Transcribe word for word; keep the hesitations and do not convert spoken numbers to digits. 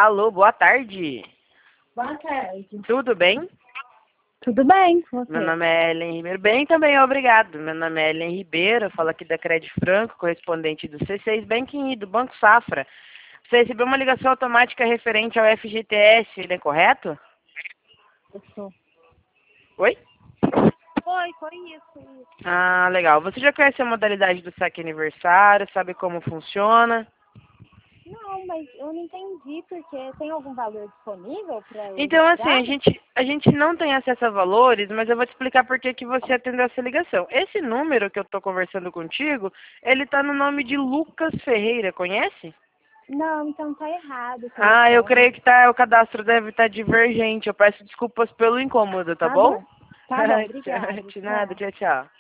Alô, boa tarde. Boa tarde. Tudo bem? Tudo bem com você? Meu nome é Ellen Ribeiro. Bem também, obrigado. Meu nome é Ellen Ribeiro, eu falo aqui da Credit Franco, correspondente do C seis Banking e do Banco Safra. Você recebeu uma ligação automática referente ao F G T S, ele é correto? Isso. Oi? Foi, foi isso, isso. Ah, legal. Você já conhece a modalidade do saque aniversário, sabe como funciona? Não, mas eu não entendi, porque tem algum valor disponível para eu Então, assim, retirar? a gente, a gente não tem acesso a valores, mas eu vou te explicar por que que você atendeu essa ligação. Esse número que eu estou conversando contigo, ele está no nome de Lucas Ferreira, conhece? Não, então tá errado o Ah, eu telefone. creio que tá, o cadastro deve estar divergente. Eu peço desculpas pelo incômodo, tá Tá bom? bom. Tá bom, obrigada. De nada, Tchau. tchau, tchau.